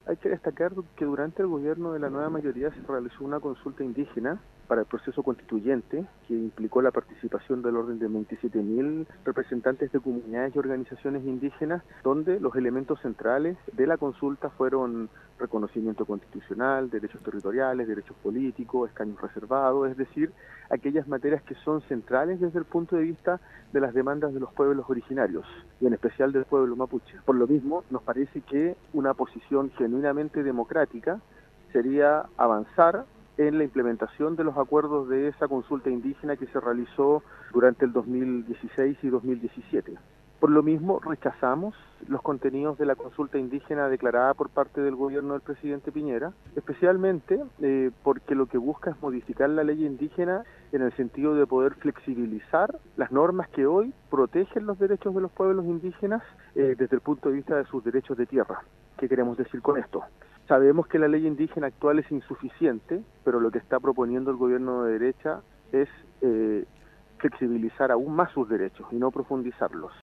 Hay que destacar que durante el gobierno de la nueva mayoría se realizó una consulta indígena para el proceso constituyente, que implicó la participación del orden de 27.000 representantes de comunidades y organizaciones indígenas, donde los elementos centrales de la consulta fueron reconocimiento constitucional, derechos territoriales, derechos políticos, escaños reservados, es decir, aquellas materias que son centrales desde el punto de vista de las demandas de los pueblos originarios, y en especial del pueblo mapuche. Por lo mismo, nos parece que una posición genuinamente democrática sería avanzar en la implementación de los acuerdos de esa consulta indígena que se realizó durante el 2016 y 2017. Por lo mismo, rechazamos los contenidos de la consulta indígena declarada por parte del gobierno del presidente Piñera, especialmente porque lo que busca es modificar la ley indígena en el sentido de poder flexibilizar las normas que hoy protegen los derechos de los pueblos indígenas desde el punto de vista de sus derechos de tierra. ¿Qué queremos decir con esto? Sabemos que la ley indígena actual es insuficiente, pero lo que está proponiendo el gobierno de derecha es flexibilizar aún más sus derechos y no profundizarlos.